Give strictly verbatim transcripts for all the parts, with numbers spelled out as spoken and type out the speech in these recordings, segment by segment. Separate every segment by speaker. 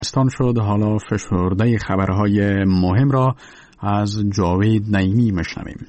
Speaker 1: استان شد. حالا فشرده خبرهای مهم را از جاوید نعیمی میشنویم.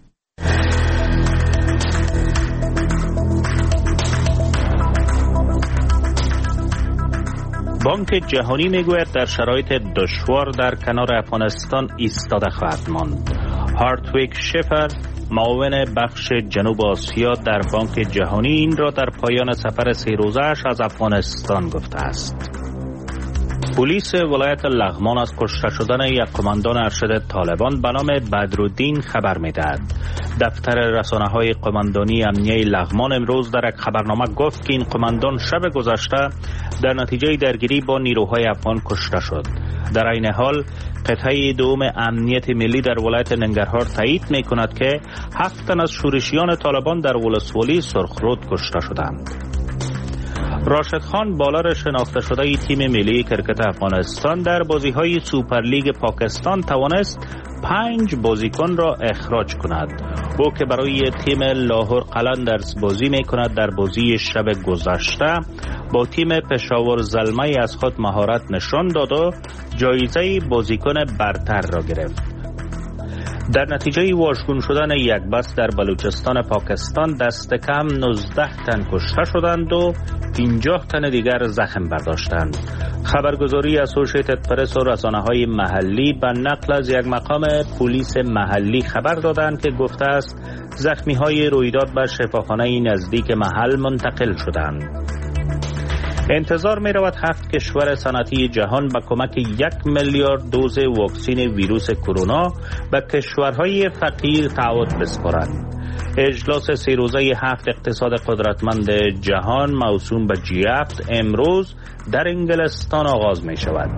Speaker 2: بانک جهانی میگوید در شرایط دشوار در کنار افغانستان ایستاده خواهد ماند. هارتویگ شفر، معاون بخش جنوب آسیا در بانک جهانی، این را در پایان سفر سه روزه‌اش از افغانستان گفته است. پلیس ولایت لغمان از کشته شدن یک کماندان ارشد طالبان به نام بدرالدین خبر می‌دهد. دفتر رسانه‌های قماندانی امنیه لغمان امروز در یک خبرنامه گفت که این قماندان شب گذشته در نتیجه درگیری با نیروهای افغان کشته شد. در این حال قطعه دوم امنیت ملی در ولایت ننگرهار تایید می‌کند که هفت تن از شورشیان طالبان در ولسوالی سرخرود کشته شدند. راشد خان، بالر شناخته شده تیم ملی کرکت افغانستان، در بازی‌های سوپرلیگ پاکستان توانست پنج بازیکن را اخراج کند. او که برای تیم لاهور قلندرز بازی می‌کند در بازی شب گذشته با تیم پشاور زلمه از خود مهارت نشان داد و جایزه بازیکن برتر را گرفت. در نتیجه واژگون شدن یک بس در بلوچستان پاکستان دست کم نوزده تن کشته شدند و پنجاه تن دیگر زخم برداشتند. خبرگزاری اسوسییتد پرس و رسانه‌های محلی به نقل از یک مقام پلیس محلی خبر دادند که گفته است زخمی‌های رویداد به شفاخانه نزدیک محل منتقل شدند. انتظار می رود هفت کشور صنعتی جهان به کمک یک میلیارد دوز واکسن ویروس کرونا به کشورهای فقیر تعهد بسپارند. اجلاس سه روزه هفت اقتصاد قدرتمند جهان موسوم به جی هفت امروز در انگلستان آغاز می شود.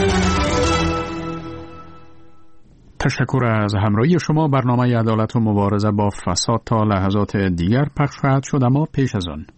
Speaker 1: تشکر از همراهی شما. برنامه عدالت و مبارزه با فساد تا لحظات دیگر پخش خواهد شد، اما پیش از آن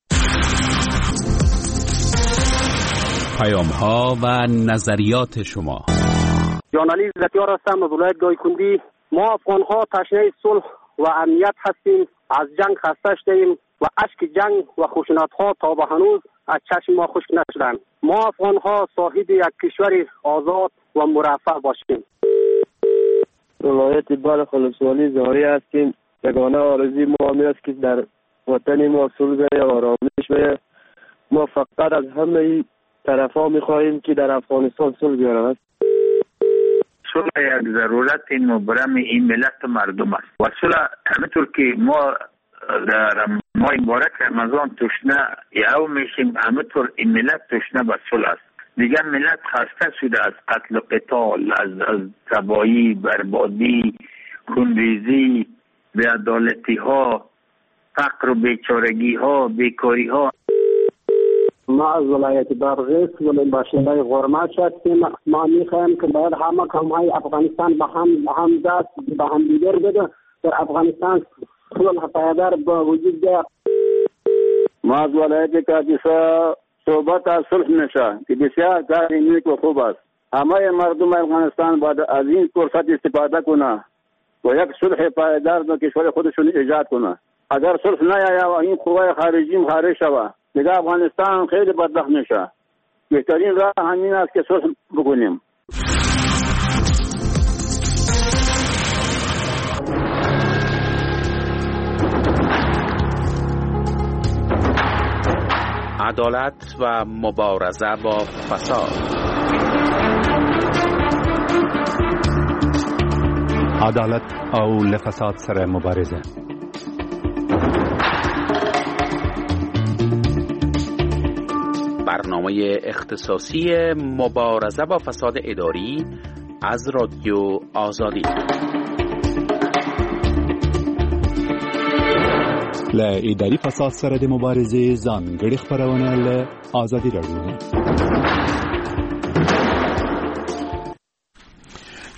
Speaker 3: پیام ها و نظریات شما.
Speaker 4: ژورنالیست زکیار هستم از ولایت دایکندی. ما افغان ها تشنه صلح و امنیت هستیم. از جنگ خسته شدیم و اشک جنگ و خشونت ها تا به هنوز از چشم ما خشک نشدند. ما افغان ها صاحب یک کشور آزاد و مرفه باشیم.
Speaker 5: ولایت بلخ ولسوالی زاری هستیم. یگانه آرزوی ما می است که در وطن ما صلح و آرامش و ما فقط از همه طرفا می‌خواهیم که در افغانستان صلح بیارند.
Speaker 6: صلح یک ضرورت این مبرم این ملت و مردم است و صلح همینطور که ما در ماه مبارک رمضان تشنه یهو میشیم، همینطور این ملت تشنه به صلح است. دیگر ملت خسته شده از قتل و قتال، از از تباهی، بربادی، خونریزی، بی‌عدالتی ها، فقر و بیچارگی ها، بیکاری ها.
Speaker 4: ما از ولایت بادغیس ولی باشنده غرمت هستیم. ما میخوایم که باید همه کامهای افغانستان به هم به هم دست به هم دیگر بده در افغانستان صلح پایدار با وجود بیاد.
Speaker 5: ما از ولایت کاپیسا صحبت از صلح میشه که بسیار کار نیک و خوب است. همه مردم افغانستان باید از این فرصت استفاده کنه و یک صلح پایدار در کشور خودشون ایجاد کنه. اگر صلح نیاید و این قوای خارجی خارج شود دیگه افغانستان خیلی بدبخت میشه. بهترین راه همین است که صلح بکنیم.
Speaker 3: عدالت و مبارزه با فساد.
Speaker 7: عدالت او لفساد سره مبارزه.
Speaker 3: برنامه اختصاصی مبارزه با فساد اداری از رادیو آزادی.
Speaker 7: ل اداري فساد سره د مبارزې ځانګړي خبرونه له آزادي راډیو.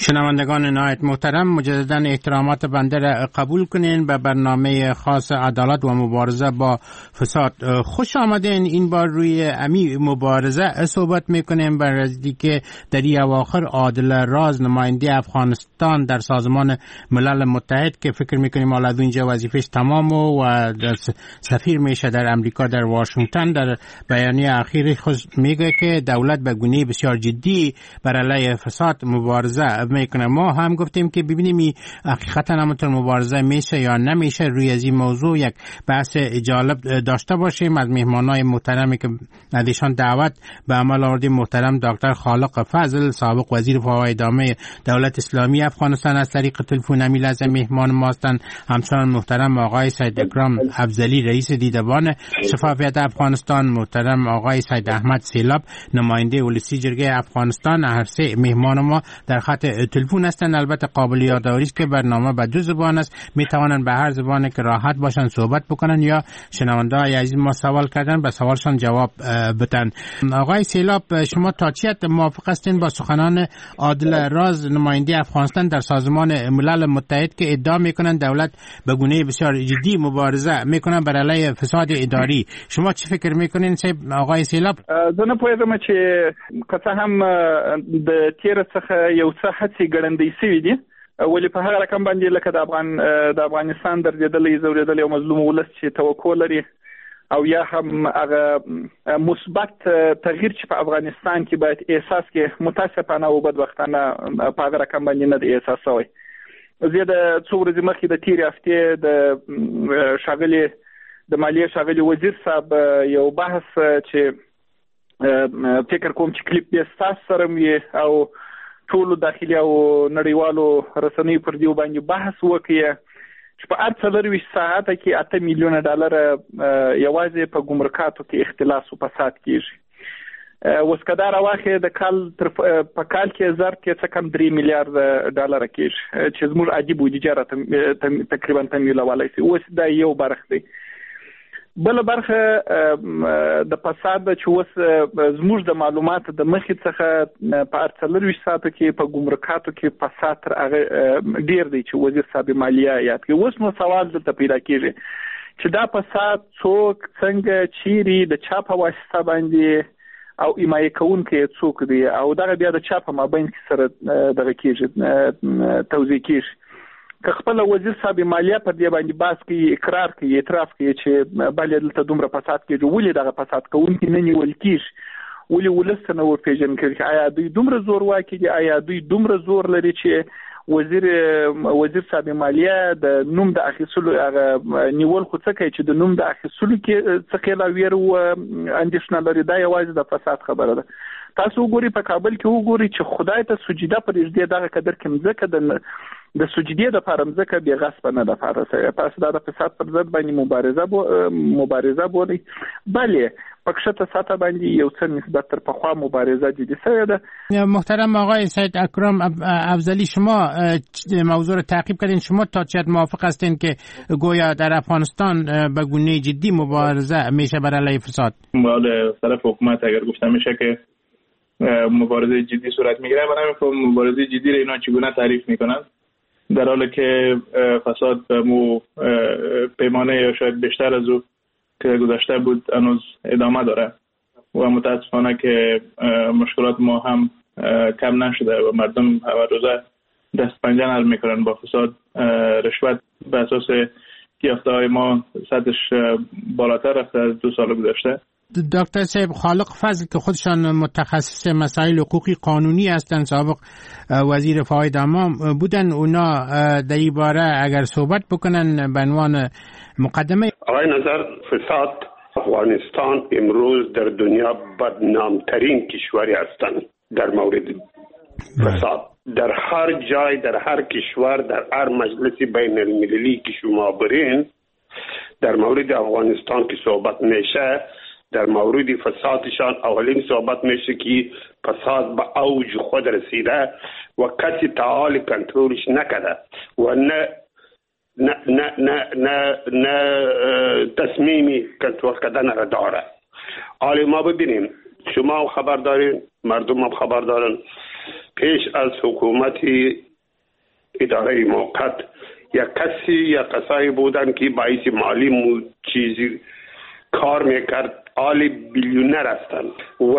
Speaker 8: شنوندگان نهایت محترم، مجددا احترامات بنده را قبول کنین به برنامه خاص عدالت و مبارزه با فساد. خوش آمدین. این بار روی امی مبارزه صحبت میکنیم بر رزدی که در این اواخر عادل راز نماینده افغانستان در سازمان ملل متحد که فکر میکنیم حالا اینجا وظیفش تمام و سفیر میشه در امریکا در واشنگتن، در بیانیه اخیری خود میگه که دولت به گونه بسیار جدی بر علیه فساد مبارزه میکنه. ما هم گفتیم که ببینیم این حقیقتا همونطور مبارزه میشه یا نمیشه. روی از این موضوع یک بحث جالب داشته باشیم از مهمانای محترمی که ازشان دعوت به عمل آوردیم. محترم دکتر خالق فضل، سابق وزیر فوای ادامه دولت اسلامی افغانستان، از طریق تلفن امی لازم مهمان ما هستند. همچنان محترم آقای سید اکرم افضلی، رئیس دیدبان شفافیت افغانستان. محترم آقای سید احمد سیلاب، نماینده ولسی جرگه افغانستان. هر سه مهمان ما در خط تلفن هستند. البته قابل یادآوری است که برنامه به دو زبان است، می توانند به هر زبانی که راحت باشن صحبت بکنن یا شنونده های عزیز ما سوال کردن به سوالشان جواب بدن. آقای سیلاب، شما تا چه حد موافق هستین با سخنان عادل راز، نماینده افغانستان در سازمان ملل متحد که ادعا میکنن دولت به گونه بسیار جدی مبارزه میکنن بر علیه فساد اداری؟ شما چه فکر میکنین آقای سیلاب؟
Speaker 9: زه نه پوهیږم چې که هم د تیر څخه یو څه هڅې ګړندۍ شوي دي، ولې په هغه رقم باندې لکه د افغان د افغانستان درېدلی ځورېدلی او مظلوم ولس چې توقع لري او یا هم هغه مثبت تغییر چې په افغانستان کې باید احساس کې متاسفانه او بدبختانه په هغه رقم باندې نه دی احساس شوی. زه د څو ورځې مخکې د تیرې هفتې د ښاغلي د مالیې ښاغلي وزیر صاحب یو بحث چې فکر کوم چې کلیپ یې ستاسو سره وي او ټولو داخلي او نړیوالو رسنیو پر دیو باندې بحث وکړي چې په هر څلرویشت ساعته کې اته میلیونه ډالره یوازې په ګمرکاتو کې اختلاس او فساد کیږي. اوس که دا راواخلې د کال په کال کې ظرف کې څه کم درې میلیارده ډالره کیږي چې زموږ عادي بودیجه را تقریبا تمویلولی شي. اوس دا یو برخه دی. بل برخه د فساد چې اوس زموږ د معلوماتو د مخې څخه په هر څلرویشت ساعتو کې په ګمرکاتو کې فساد تر هغه ډیر دی چې وزیر صاحب مالیه یاد کړي. اوس نو سوال دلته پیدا کېږي چې دا فساد څوک څنګه چیرې د چا په واسطه باندې او حمایه کوونکی څوک دی او دغه بیا د چا په مابین کې سره دغه کېږي توضیح کېږي. که خپل وزیر صاحب مالیه پر دې باندې باس کوي، اقرار کوي، اعتراف کوي چې بلې دلته دومره فساد کېږي، ولې دغه فساد کوونکي نه نیول کېږي؟ ولې ولس ته نه ورپېژنل کېږي؟ آیا دوی دومره زورواکي دي؟ آیا دوی دومره زور لري چې وزیر وزیر صاحب مالیه د نوم د اخیستلو هغه نیول خو څه کوي چې د نوم د اخیستلو کې څه خلا ویر او اندېښنه لري؟ دا یوازې د فساد خبره ده. تاسو وګورئ په کابل کې وګورئ چې خدای ته سجده پرېږدي دغه قدر کې مځکه د د سجدې د لپاره مځکه بې غصبه نه ده پاره سوې. تاسو دا د فساد پر ضد باندې مبارزه بو مبارزه بولئ. بله په کښته سطح باندې یو څه نسبت تر پخوا مبارزه جدي شوې ده.
Speaker 8: محترم آقای سید اکرم افضلی، شما موضوع رو تعقیب کردین. شما تا چه حد موافق هستین که گویا در افغانستان به گونه جدی مبارزه میشه بر علیه فساد؟
Speaker 10: مال طرف حکومت اگر گفتم میشه که مبارزه جدی صورت میگیره، برای همین مبارزه جدی رو اینا چگونه تعریف میکنن، در حالی که فساد به مو پیمانه یا شاید بیشتر از او که گذشته بود هنوز ادامه داره و متاسفانه که مشکلات ما هم کم نشده و مردم هر روزه دست پنجه نرم میکنن با فساد. رشوت به اساس یافته های ما سطحش بالاتر رفته از دو سال گذشته.
Speaker 8: دکتر صاحب خالق فضل که خودشان متخصص مسائل حقوقی قانونی هستند، سابق وزیر فوای ادامه بودن، اونا در این باره اگر صحبت بکنن به عنوان مقدمه.
Speaker 11: آقای نظر، فساد افغانستان امروز در دنیا بدنامترین کشوری هستند در مورد فساد. در هر جای، در هر کشور، در هر مجلس بین المللی که شما برین در مورد افغانستان که صحبت میشه، در مورد فسادشان اولین صحبت میشه که فساد به اوج خود رسیده و کسی تعال کنترلش نکرده و نه نه نه نه نه, نه تصمیمی کنترل کردن را داره. حالا ما ببینیم، شما هم خبر دارین، مردم هم خبر دارن پیش از حکومت اداره موقت یا کسی یا کسایی بودن که باعث مالی مو چیزی کار میکرد، آل بیلیونر هستند و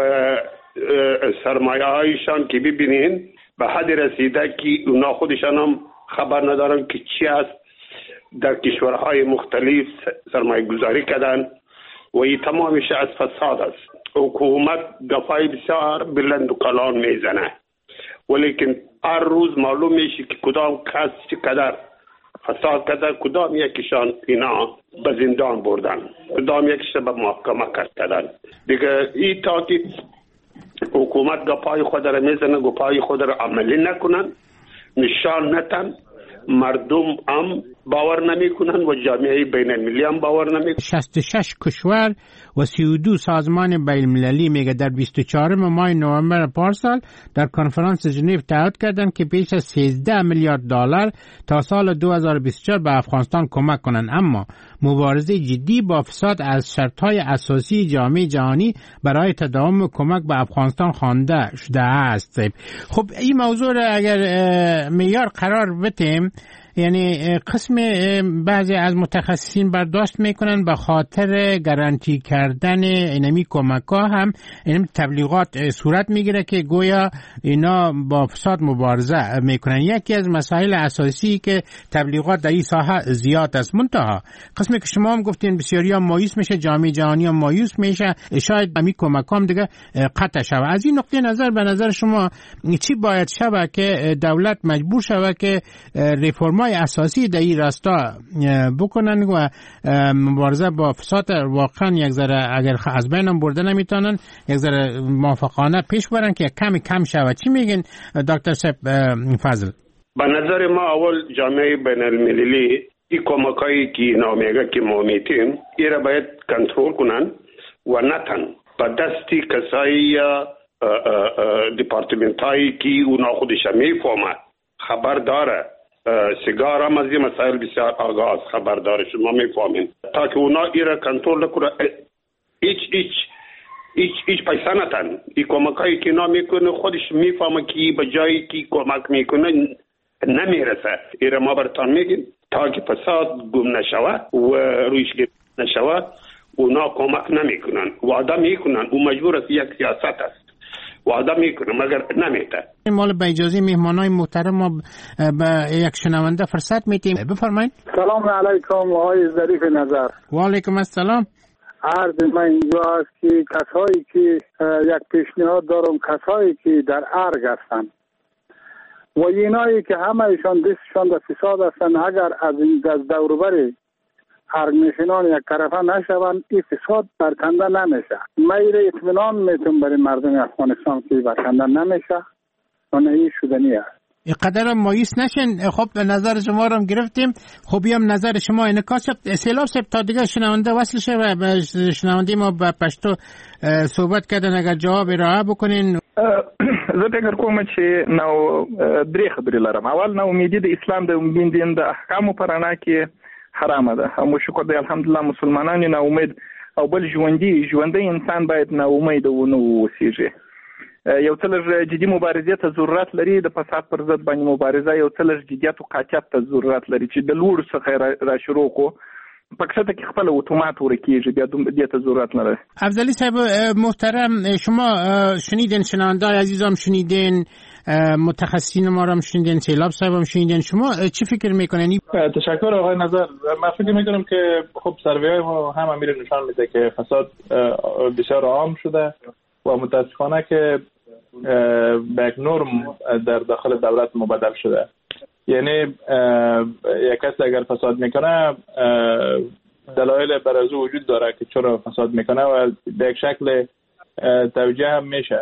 Speaker 11: سرمایه هایشان که ببینین به حد رسیده که اونا خودشان هم خبر ندارن که چی است. در کشورهای مختلف سرمایه گذاری کردن و این تمامش از فساد است. حکومت گفای بسیار بلند و کلان میزنه، ولیکن هر روز معلوم میشه که کدام کس چقدر فساد کرده، کدام یکیشان اینا به زندان بردن، کدام یکیش به محکمه کردن. دیگه این تا که حکومت گپای خود را میزنه، گپای خود را عملی نکنن، نشان نتن، مردم هم باور نمی کنن و جامعه بین المللی هم باور نمی کنن.
Speaker 8: شصت و شش کشور و سی و دو سازمان بین المللی میگه در بیست و چهارم ماه نوامبر پارسال در کنفرانس ژنو تعهد کردند که بیش از سیزده میلیارد دلار تا سال دو هزار و بیست و چهار به افغانستان کمک کنند، اما مبارزه جدی با فساد از شرطهای اساسی جامعه جهانی برای تداوم کمک به افغانستان خوانده شده است. خب این موضوع را اگر معیار قرار بدیم، یعنی قسم بعضی از متخصصین برداشت میکنن به خاطر گارانتی کردن اینمی کمک ها هم اینمی تبلیغات صورت میگیره که گویا اینا با فساد مبارزه میکنن. یکی از مسائل اساسی که تبلیغات در این ساحه زیاد است. منتها قسمی که شما هم گفتین بسیاری هم مایوس میشه، جامعه جهانی هم مایوس میشه، شاید همین کمک هم دیگه قطع شود. از این نقطه نظر به نظر شما چی باید شود که دولت مجبور شود که ریفرم اساسی در این راستا بکنن و مبارزه با فساد واقعا یک ذره اگر از بینم برده نمیتونن یک ذره موافقانه پیش برن که کمی کم شود؟ چی میگن دکتر صاحب فضل؟
Speaker 11: به نظر ما اول جامعه بین المللی این کمکایی که نامیگه که ما میتیم این را باید کنترل کنن و نتن به دستی کسایی یا دیپارتمنت هایی که اونا خودش میفهمه خبر داره. سیگار هم از این مسائل بسیار آگاه خبر داره، شما میفهمین، تا که اونا ای را کنترل کنه. ایچ ایچ ایچ ایچ پیسه نتن. این کمکایی که اینا میکنه خودش میفهمه که به جایی که کمک میکنه نمیرسه. ای را ما برتان میگیم تا که فساد گم نشوه و رویش گرفته نشوه، اونا کمک نمیکنن، وعده میکنن، او مجبور است، یک سیاست است، وعده میکنه مگر نمیته.
Speaker 8: مال به اجازه مهمانای محترم ما به یک شنونده فرصت میتیم. بفرمایید.
Speaker 12: سلام علیکم آقای ظریف نظر.
Speaker 8: و علیکم السلام.
Speaker 12: عرض من اینجا است که کسایی که یک پیشنهاد دارم، کسایی که در ارگ هستند و اینایی که همه ایشان دستشان در فساد هستند، اگر از این از دوروبر ارگ نشینان یک طرفه نشوند، این فساد برکنده نمیشه. میر اطمینان میتون برای مردم افغانستان که برکنده نمیشه و نه شدنی است.
Speaker 8: اینقدر مایوس نشین. خب نظر شما رو هم گرفتیم. خب هم نظر شما انعکاس شد. سیلاب صاحب تا دیگه شنونده وصل شه و شنونده ما به پشتو صحبت کردن، اگر جواب ارائه بکنین.
Speaker 9: زه فکر کوم چې نو درې خبرې لرم. اول نو امیدي د اسلام د بین د احکامو پر انا کې حرامه ده. هم شکر دی الحمدلله مسلمانان نه امید او بل ژوندۍ ژوندۍ انسان باید نه امید و نه وسیږي. یو څه لږ جدي مبارزې ته ضرورت لري، د فساد پر ضد باندې مبارزه یو څه لږ جدیت او قاطعیت ته ضرورت لري چې د لوړ څخه را شروع کو پکښته کې خپل اتومات ورکیږي، بیا دې ته ضرورت لري.
Speaker 8: افضلی صاحب محترم، شما شنیدین، شنونده‌های عزیزم شنیدین، متخصصین ما رو هم شنیدین، سیلاب صاحب هم شنیدین، شما چی فکر میکنین؟
Speaker 10: تشکر آقای نظر. من فکر میکنم که خب سروی‌های ما هم امیر نشان میده که فساد بسیار عام شده و متاسفانه که به یک نرم در داخل دولت مبدل شده. یعنی یک کس اگر فساد میکنه دلایل بر از او وجود داره که چرا فساد میکنه و به یک شکل توجیه هم میشه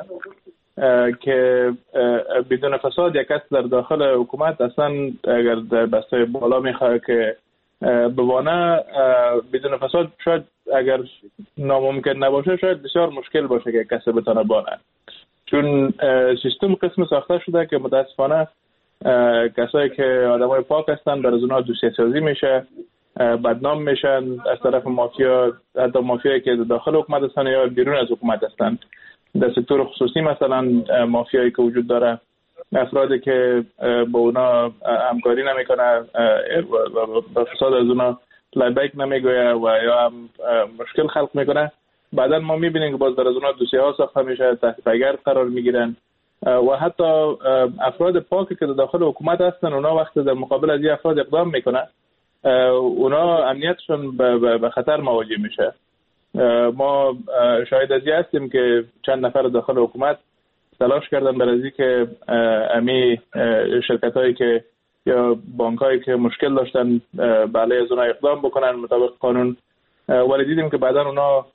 Speaker 10: که بدون فساد یک کس در داخل حکومت اصلا اگر در بسته بالا میخواه که بوانه بدون فساد شاید اگر ناممکن نباشه شاید بسیار مشکل باشه که کسی بتونه بانه، چون سیستم قسم ساخته شده که متاسفانه کسایی که آدمای پاک هستن در از اونها دوسیه سازی میشه، بدنام میشن از طرف مافیا، حتی مافیایی که داخل حکومت هستن یا بیرون از حکومت هستن. در سکتور خصوصی مثلا مافیایی که وجود داره افرادی که با اونا همکاری نمیکنه و فساد از اونا لایبک نمیگویه و یا هم مشکل خلق میکنه، بعدا ما میبینیم که باز در از اونا دوسیه ها ساخته میشه، تحت پیگرد قرار میگیرن و حتی افراد پاکی که داخل حکومت هستن اونا وقتی در مقابل از این افراد اقدام میکنه اونا امنیتشون به خطر مواجه میشه. ما شاهد از این هستیم که چند نفر داخل حکومت تلاش کردن برای اینکه که امی شرکت هایی که یا بانک هایی که مشکل داشتن علیه از اونا اقدام بکنن مطابق قانون، ولی دیدیم که بعدا اونا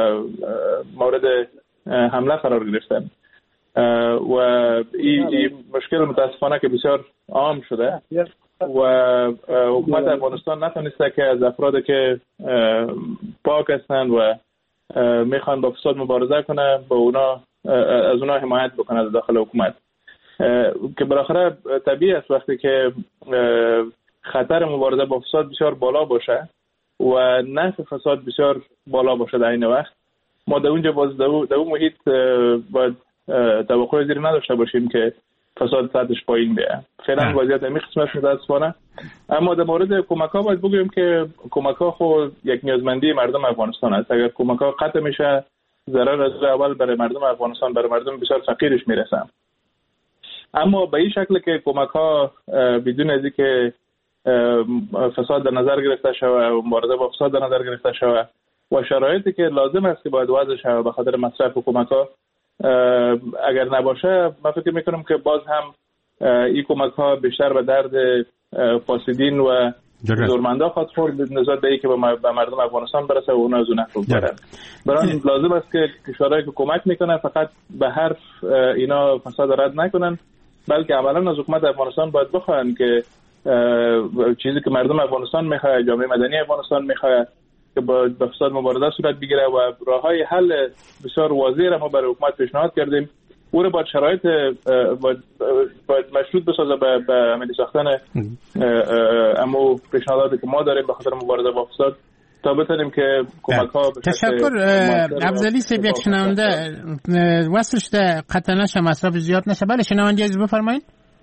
Speaker 10: مورد حمله قرار گرفتن و این مشکل متاسفانه که بسیار عام شده و حکومت افغانستان نتونسته که از افرادی که پاک هستند و میخوان با فساد مبارزه کنه با اونا از اونا حمایت بکنه از داخل حکومت، که بالاخره طبیعی است وقتی که خطر مبارزه با فساد بسیار بالا باشه و نفع فساد بسیار بالا باشه در این وقت ما در اونجا باز در اون محیط باید توقع زیر نداشته باشیم که فساد سطحش پایین بیه. فعلا وضعیت همین قسمت متاسفانه. اما در مورد کمک ها باید بگویم که کمک ها خود یک نیازمندی مردم افغانستان است. اگر کمک ها قطع میشه ضرر از اول برای مردم افغانستان، برای مردم بسیار فقیرش میرسه. اما به این شکل که کمک ها بدون از اینکه فساد در نظر گرفته شود و مبارزه با فساد در نظر گرفته شود و شرایطی که لازم است که باید وضع شود به خاطر مصرف کمک ها اگر نباشه، من فکر میکنم که باز هم این کمک ها بیشتر به درد فاسدین و زورمندا خواهد خورد نسبت به اینکه به مردم افغانستان برسه و اونا از اون نفع ببرن. برای لازم است که کشورهایی که کمک میکنن فقط به حرف اینا فساد رد نکنن، بلکه عملا از حکومت افغانستان باید بخواهن که چیزی که مردم افغانستان میخواد، جامعه مدنی افغانستان میخواد که با فساد مبارزه صورت بگیره و راههای حل بسیار واضح را ما برای حکومت پیشنهاد کردیم. او را با شرایط باید مشروط بسازه به به عملی ساختن امو پیشنهاداتی که ما داریم به خاطر مبارزه با فساد تا بتونیم که کمک ها به
Speaker 8: تشکر. افضلی سیب یک شنونده وصلش ده قطع نشه، مصرف زیاد نشه. بله شنونده عزیز بفرمایید.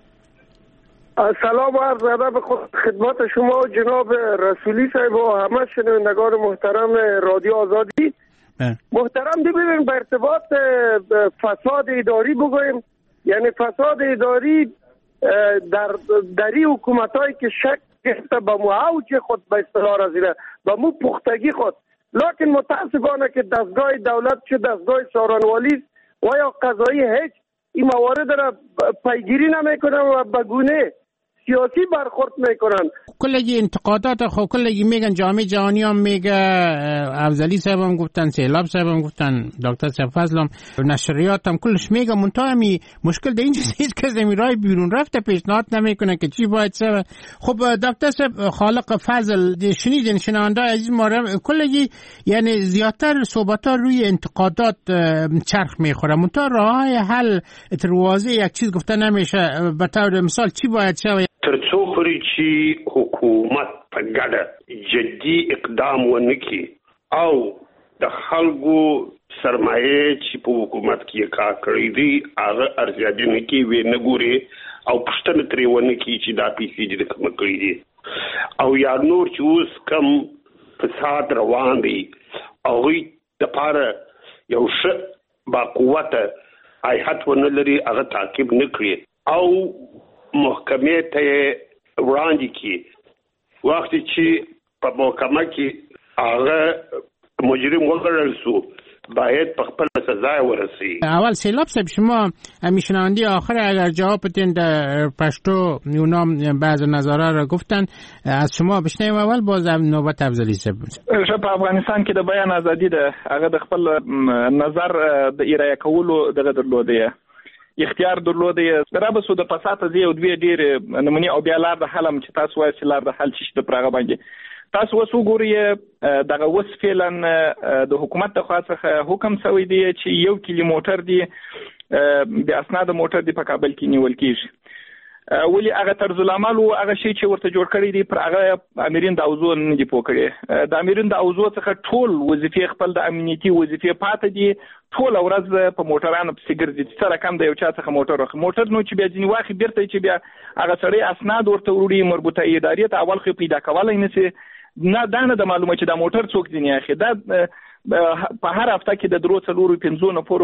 Speaker 13: سلام و عرض ادب خدمت شما جناب رسولی صاحب و همه شنوندگان محترم رادیو آزادی. محترم ببینید به ارتباط فساد اداری بگویم، یعنی فساد اداری در دری حکومتایی که شک گرفته به مو اوج خود به اصطلاح رسیده، به مو پختگی خود، لکن متاسفانه که دستگاه دولت چه دستگاه سارانوالی و یا قضایی هیچ این موارد را پیگیری نمیکنن و به گونه سیاسی برخورد میکنن.
Speaker 8: کلگی انتقادات خو کلگی میگن جامعه جهانی هم میگه، افضلی صاحب هم گفتن، سیلاب صاحب هم گفتن، دکتر صاحب فضل هم، نشریات هم کلش میگه. منتها همی مشکل در اینجاست هیچ کس همی رای بیرون رفته پیشنهاد نمیکنه که چی باید سوه. خب دکتر صاحب خالق فضل شنیدین شنونده عزیز ما کلگی یعنی زیادتر صحبت ها روی انتقادات چرخ میخوره، منتها راه حل اتروازی یک چیز گفته نمیشه. به طور مثال چی باید شوه؟
Speaker 11: ترڅو پورې چې حکومت په ګډه جدي اقدام ونکړي او د خلکو سرمایه چې په حکومت کې کار کړی دی هغه ارزیابي نه کوي، نه ګوري او پوښتنه ترې ونه کوي چې دا پیسې دې کوم کړی دي او یا نور چې اوس کم فساد روان دی او هغوی دپاره یو ښه با قوته هیئت ونه لري، هغه تعقیب نه کړي او محکمې ته وړاندې کړي. وخت چې په محکمه کې هغه مجرم وګڼل شو باید په خپل سزا ورسي.
Speaker 8: اول سیلاب صاحب شما میشنوندی آخر اگر جواب بدین در پشتو اونام بعض نظرها را گفتن، از شما بشنویم. اول باز نوبت افضلی صاحب.
Speaker 9: په افغانستان کې د بیان ازادي ده، هغه د خپل نظر د ایرای کولو دغه درلوده اختیار درلوده. درابسو د فساد از یو دوی ډیر نمونې او بیا لار د حل هم چې تاسو وایي چې لار د حل چې د پرغه باندې تاسو اوس وګورئ دغه اوس فعلا د حکومت د خوا څخه حکم شوی دی چې یو کیلو موټر دی د اسناد موټر دی په کابل کې نیول کیږي. ولی هغه طرز العمل او هغه شی چې ورته جوړ کړی دی پر هغه امرین د اوزو نه دی پوه کړی. د امرین د اوزو څخه ټول وظیفې خپل د امنیتي وظیفې پاتې دي، ټول ورځ په موټرانو پسې ګرځي، سره کم د یو چا څخه موټر واخلي. موټر نو چې بیا ځینې واخلي بیرته چې بیا هغه سړی اسناد ورته وړي مربوطه ادارې ته، اول خو پیدا کولی نه شي، نه دا نه د معلومه چې دا موټر څوک ځینې اخلي. دا په هر هفته کې د درو څلورو پنځو نفرو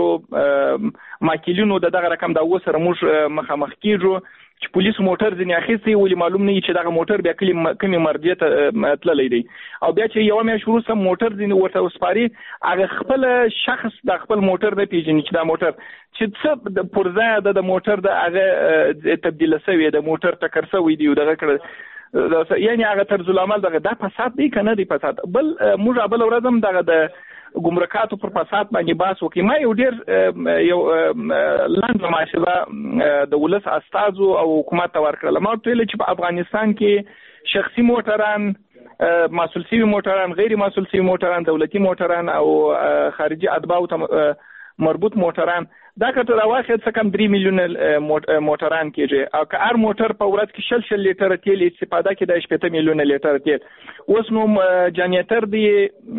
Speaker 9: ماکیلینو د دغه رقم د اوه سره موږ مخامخ کیږو چې پولیس موټر ځینې اخیستی، ولې معلوم نه وي چې دغه موټر بیا کومې مرجع ته تللی دی. او بیا چې یوه میاشت وروسته موټر ځینې ورته وسپاري، هغه خپل شخص د خپل موټر نه پیژني چې دا موټر چې څه د پرځای د د موټر د هغه تبدیله شوی، د موټر ټکر شوی دی او دغه کړه، یعنی هغه طرز العمل دغه دا فساد دی که نه دی فساد. بل موږ بل ورځ هم دغه د ګمرکاتو پر فساد باندې بحث وکړي. ما یو ډېر یو لنډه ماشله د ولس استازو او حکومت ته ورکړله. ما ورته ویل چې په افغانستان کې شخصي موټران، مسؤل شوي موټران، غیر مسؤل شوي موټران، دولتي موټران او خارجي اتباعو ته مربوط موټران، دا کته راواخې څه کم درې میلیونه موټران کېږي، او که هر موټر په ورځ کې شل شل لیټره تیل استفاده کړي د شپېته میلیونه لیټره تیل. اوس نو جنریټر دی،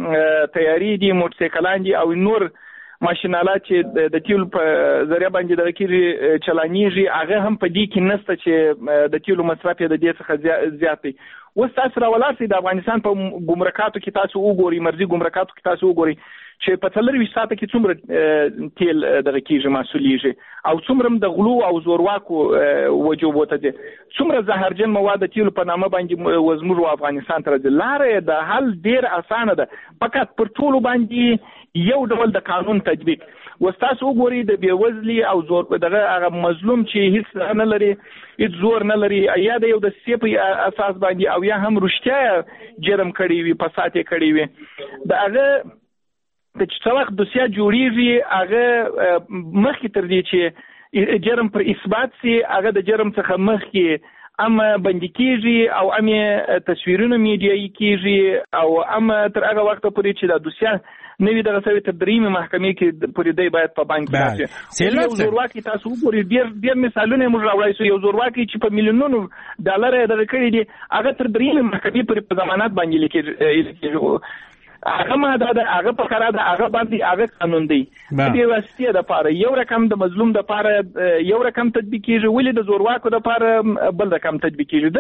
Speaker 9: تیاري دی، موټرسایکلان دي او نور ماشینالات چې د تیلو په ذریعه باندې دغه کېږي چلانیږي، هغه هم په دې کې نشته چې د تیلو مصرف یې د دې څخه زیات دی. اوس تاسو راولاړ شئ د افغانستان په ګمرکاتو کې تاسو وګورئ، مرزي ګمرکاتو کې تاسو وګورئ چې په څلرویشت ساعته کې څومره تیل دغه کېږي محصولیږي، او څومره د غلو او زورواکو وجوبو ته دي، څومره زهرجن مواد د تیلو په نامه باندې وزموږ افغانستان ته راځي. لاره د حل ډېر اسانه ده، فقط پر ټولو باندې یو ډول د قانون تطبیق. وستاسو وګورئ د بېوزلي او زور دغه هغه مظلوم چې هیڅ نه لري، هیڅ زور نه لري، یا د یو د سیاسي په اساس باندې او یا هم رښتیا جرم کړی وي، فساد یې کړی وي، د هغه د چې وخت دوسیه جوړیږي هغه مخکې تر دې چې جرم پر اثبات سي، هغه د جرم څخه مخکې ام بندي کیږي او ام تصویرونه میډیایي کیږي او ام تر هغه وخت پورې چې د دوسیه نوی دغه سوي تر دریمې محکمې کې پورې دی باید په بانک راشي. یو زورواکي تاسو وګورئ، ډېر ډېر مثالونه موږ راوړای سو. یو زورواکي چې په میلیونونو ډالر یې دغه کړي دي، هغه تر دریمې محکمې پورې په ضمانت باندې لیکي. هغه ماده ده، هغه فقره ده، هغه باندې هغه قانون دی. د واسطې د پاره یو رقم، د مظلوم د پاره یو رقم تطبیق کیږي، ولې د زورواکو د پاره بل رقم تطبیق کیږي.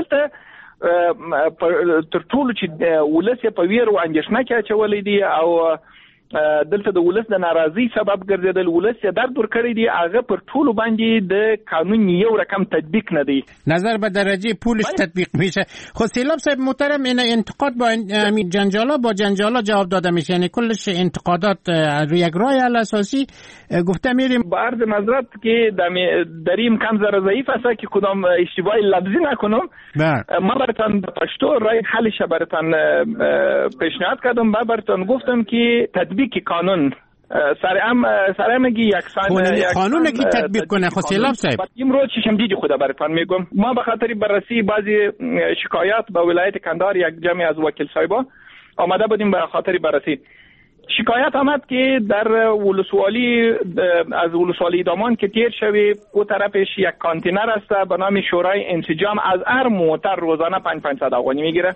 Speaker 9: دلته تر ټولو چې ولس په ویر او اندېښنه کې اچولې دي او دلته د ولس د ناراضي سبب ګرځیدل، ولس یې درد ورکړی دی، هغه پر ټولو باندې د قانون یو رقم تطبیق نه دی،
Speaker 8: نظر به درجه پولش تطبیق میشه. خب سیلاب صاحب محترم، این انتقاد با جنجالا با جنجالا جواب داده میشه، یعنی کلش انتقادات روی یک راه حل اساسی گفته میریم.
Speaker 9: با عرض معذرت که در این کم ذره ضعیف است که کدام اشتباهی لفظی نکنم، ما براتون پشتو راه حلش براتون پیشنهاد کردم، با براتون گفتم که تطبیق قانون سرعم سرعمگی یکسان
Speaker 8: قانون کی تطبیق کنه. خب سیلاب صاحب
Speaker 9: امروز چشم دیدی خدا براتون میگم، ما به خاطر بررسی بعضی شکایات به ولایت کندهار یک جمعی از وکیل صاحبا آمده بودیم به خاطر بررسی. شکایت آمد که در ولسوالی از ولسوالی دامان که تیر شوی او طرفش یک کانتینر است به نام شورای انسجام، از هر موتر روزانه پنج پنجصد افغانی میگیره.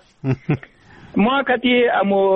Speaker 9: ما کتی امو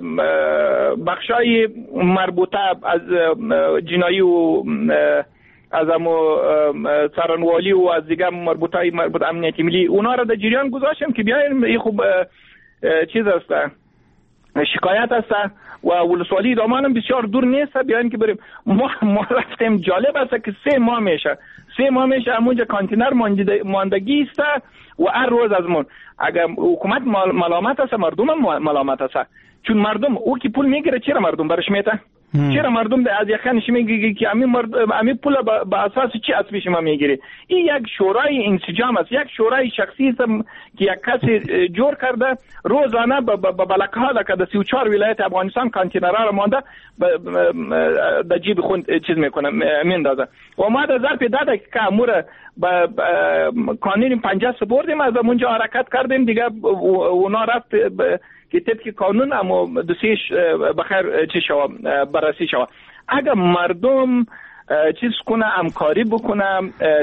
Speaker 9: بخشای مربوطه از جنایی و از امو سرانوالی و از دیگه مربوطه مربوط امنیتی ملی اونا را در جریان گذاشتم که بیاین. این خوب چیز است، شکایت است و ولسوالی دامان هم بسیار دور نیست، بیاین که بریم. ما, ما رفتیم. جالب است که سه ماه میشه سه ماه میشه همونجا کانتینر ماندگی است و هر روز از من اگر حکومت ملامت است، مردم هم ملامت است، چون مردم او که پول میگیره چرا مردم برش میته؟ چرا مردم از یخنش میگه که امی مرد امی پول با اساس چی اساس ما میگیره؟ این یک شورای انسجام است، یک شورای شخصی است که یک کسی جور کرده روزانه با بلکها که در سی و چهار ولایت افغانستان کانتینرها رو مانده در جیب خود چیز میکنه میندازه. و ما در ظرف داده که امور با قانون پنجاه سپردیم، از اونجا حرکت کردیم دیگه، اونا رفت که طبق قانون اما دوسیش بخیر چی شوا بررسی شوا. اگر مردم چیز کنه، همکاری بکنه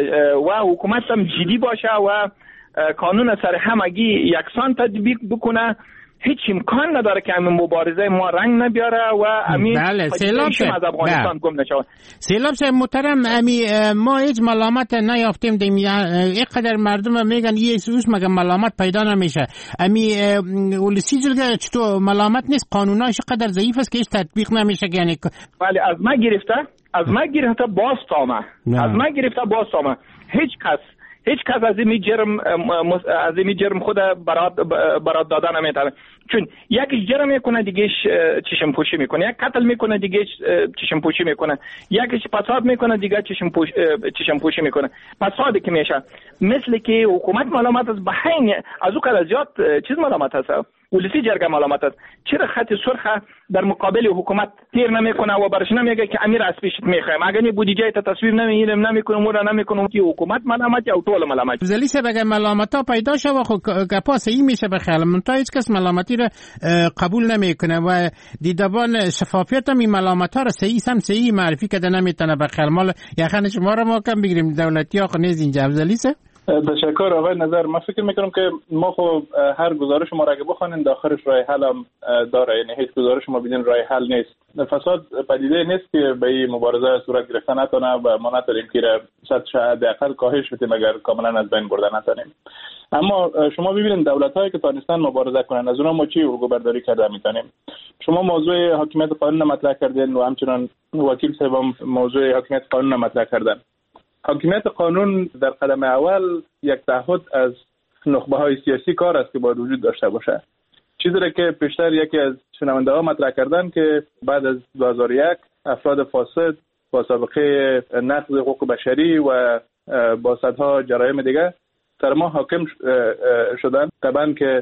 Speaker 9: و حکومت هم جدی باشه و قانون سر همگی یکسان تطبیق بکنه. هیچ امکان نداره که همین مبارزه ما رنگ نبیاره و همین
Speaker 8: بله سیلاب شه
Speaker 9: از افغانستان گم نشه.
Speaker 8: سیلاب شه محترم، امی ما هیچ ملامت نیافتیم دیم، اینقدر مردم میگن یه سوس مگه ملامت پیدا نمیشه. امی ولسی جلگه چطور ملامت نیست، قانوناش قدر ضعیف است که هیچ تطبیق نمیشه. یعنی
Speaker 9: ولی از ما گرفته از ما گرفته باز تامه از ما گرفته باز تامه هیچ کس هیچ کس از این جرم از این جرم خود برات برات دادن نمیتونه، چون یکی جرم میکنه دیگه چشم پوشی میکنه، یک قتل میکنه دیگه چشم پوشی میکنه، یکی فساد میکنه دیگه چشم پوش چشم پوشی میکنه. فسادی که میشه مثل که حکومت ملامت است، بهین از او کلا زیاد چیز ملامت است، ولسی جرگه ملامت است. چرا خط سرخ در مقابل حکومت تیر نمیکنه و برش نمیگه که امیر از پیشت میخوایم، اگر این بودجه تا تصویر نمیگیریم نمیکنم و نمیکنم که حکومت ملامت یا طول ملامت.
Speaker 8: زلیسه بگه ملامت ها پیدا شه و خب گپا صحیح میشه بخیال من تا هیچ کس ملامتی رو قبول نمیکنه و دیدبان شفافیت هم این ملامت ها رو صحیح هم صحیح معرفی کرده نمیتونه بخیال مال یخن شما رو ما کم بگیریم دولتی ها خب نیز اینجا. زلیسه
Speaker 10: تشکر آقای نظر. من فکر میکنم که ما خب هر گزارش ما را که بخوانیم داخلش راه حل هم داره، یعنی هیچ گزارش ما بدین راه حل نیست. فساد پدیده نیست که به این مبارزه صورت گرفته نتونه و ما نتونیم که سطحش حداقل کاهش بدیم اگر کاملا از بین برده نتونیم. اما شما ببینید دولت‌هایی که تونستن مبارزه کنن از اونها ما چی برداری کرده میتونیم. شما موضوع حاکمیت قانون مطرح کردین و همچنان وکیل صاحب موضوع حاکمیت قانون مطرح کردن. حاکمیت قانون در قدم اول یک تعهد از نخبه‌های سیاسی کار است که باید وجود داشته باشه. چیزی را که پیشتر یکی از شنونده‌ها مطرح کردن که بعد از دو هزار و یک افراد فاسد با سابقه نقض حقوق بشری و با صدها جرایم دیگه سر ما حاکم شدن. طبعا که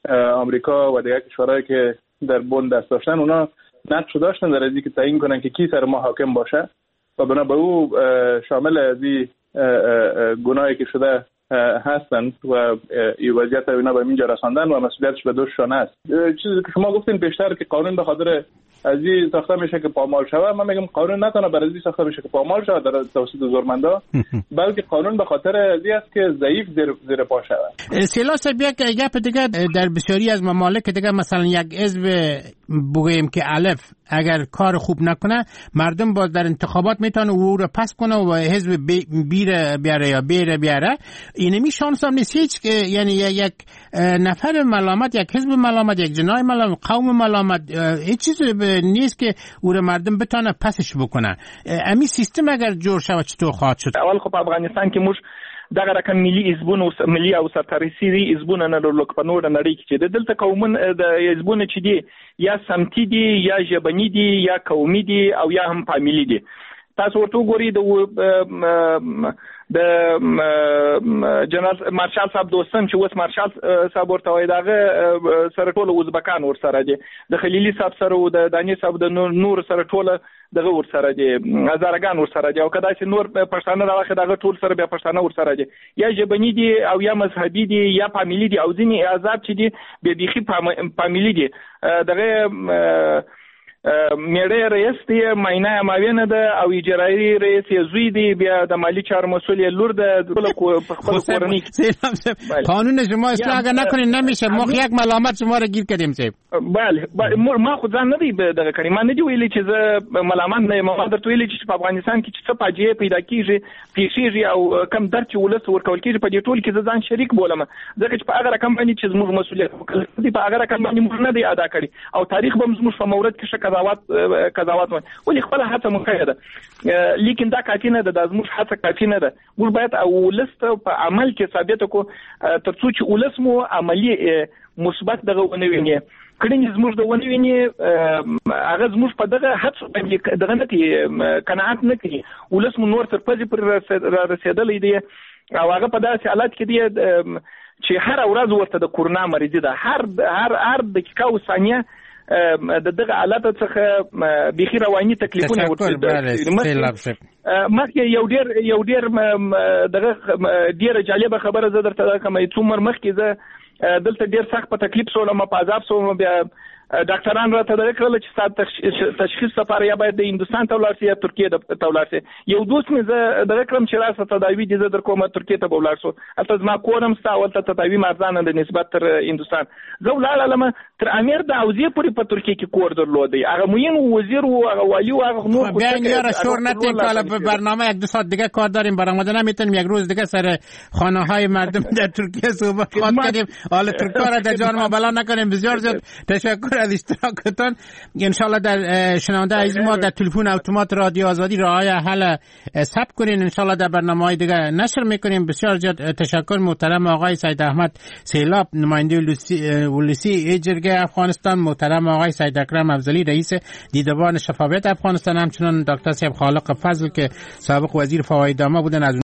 Speaker 10: آمریکا و دیگر کشورهایی که در بن دست داشتن اونا نقش داشتن در اینکه تعیین کنن که کی سر ما حاکم باشه و بنا به او شامل از این گناهی که شده هستند و این وضعیت اینا به اینجا رساندن و مسئولیتش به دوششان است. چیزی که شما گفتین پیشتر که قانون به خاطر از این ساخته میشه که پامال شود، من میگم قانون نتونه برای این ساخته میشه که پامال شود در توسط زورمندا، بلکه قانون به خاطر از این است که ضعیف زیر زیر پا شود.
Speaker 8: سیلاس بیا که گپ دیگه در بسیاری از ممالک دیگه مثلا یک حزب بگوییم که الف اگر کار خوب نکنه مردم باز در انتخابات میتونه او رو پس کنه و حزب بیره بیاره یا بیره بیاره. اینمی شانس هم نیست هیچ، یعنی یک نفر ملامت، یک حزب ملامت، یک جناح ملامت، قوم ملامت، هیچ چیز نیست که او رو مردم بتونه پسش بکنه. امی سیستم اگر جور شود چطور خواهد شد؟
Speaker 9: اول خب افغانستان که موږ دغه رقم ملي حزبونه او ملي او سرتریسي حزبونه نه لوک په نور نړۍ کې د دلته قومونه د حزبونه چې دي یا سمتي دي یا ژبني دي یا قومي دي او یا هم فامیلی دي. تاسو ورته وګورئ د د جنرال مارشال صاحب دوستم چې اوس مارشال صاحب ورته وایي دغه سره ټول ازبکان ورسره دي، د خلیلي صاحب سره او د دانی صاحب د نور سره ټول دغه ورسره دي، هزارګان ورسره دي، او کدا چې نور پښتانه راوخه دغه ټول سره بیا پښتانه ورسره دي، یا ژبني دي او یا مذهبي دي یا فامیلی دي او ځینې آزاد چې دي به بيخي فامیلی دي. دغه میړه رئیس دی ماینه ماوینه ده او اجرایی رئیس زوی دی، بیا د مالی چار مسئول لور ده په خپل کورنۍ.
Speaker 8: قانون شما اصلاح اگر نکنین نمیشه. ما یک ملامت شما رو گیر کردیم صاحب.
Speaker 9: بله ما خود ځان نه دی دغه کړی، ما نه دی ویلي چې زه ملامت نه ما درته ویلي چې په افغانستان کې چې څه فاجعه پیدا کیږي پیښیږي او کم درد چې ولس ورکول کیږي په دې ټول کې ځان شریک بولم، ځکه چې په هغه رقم باندې چې زموږ مسؤلیت دی په هغه رقم باندې موږ نه دی ادا کړی او تاریخ به زموږ په مورد کې قضاوت قضاوت ولې خپل هڅه مخه ده، لیکن دا کافی نه ده، د زموږ هڅه کافی نه ده. موږ باید اولس په عمل کې ثابت کو ترڅو چې اولس مو عملی مثبت دغه ونویني کړي زموږ د ونویني هغه زموږ په دغه هڅه باندې دغه نه قناعت نه کوي، اولس مو نور تر پځې پر رسیدلې دی او هغه په داسې حالت کې دی چې هر ورځ ورته د کورونا مریضي ده، هر هر هر دقیقه او ثانیه د دغه حالت څخه بيخي رواني تکلیفونه ورته مخکې یو ډیر یو ډیر دغه ډیره جالبه خبره زه درته کوم. څومره مخکې زه دلته ډیر سخت په تکلیف سولم، په عذاب سولم، بیا ډاکټران راته دغه کړل چې ستاسو تشخیص لپاره یا باید د هندوستان ته ولاړ شئ یا ترکیه ته ولاړ شئ. یو دوست مې زه دغه کړم چې راسه تداوي دې زه در کومه ترکیه ته ولاړ شو. هلته زما کور هم ستا ولته تداوي ارزانه د نسبت تر هندوستان. زه ولاړم تر امیر د اوزې پورې په ترکیه کې کور درلود. هغه موین وزیر و هغه والی و هغه نور
Speaker 8: بیا یارا شور نتیم که حالا به برنامه یک دو ساعت دیگه کار داریم برآمده نمیتونیم یک روز دیگه سر خانه های مردم در ترکیه صحبت کنیم. حالا ترکیه را در جان ما بلا نکنیم. بسیار زیاد تشکر از اشتراکتان. انشالله در شنونده عزیز ما در تلفن اتومات رادیو آزادی راه حل ثبت کنین. انشالله در برنامه‌های دیگه نشر میکنیم. بسیار زیاد تشکر محترم آقای سید احمد سیلاب نماینده ولسی جرگه افغانستان، محترم آقای سید اکرم افضلی رئیس دیدبان شفافیت افغانستان، همچنین دکتر صاحب خالق فضل که سابق وزیر فواید عامه بودن. از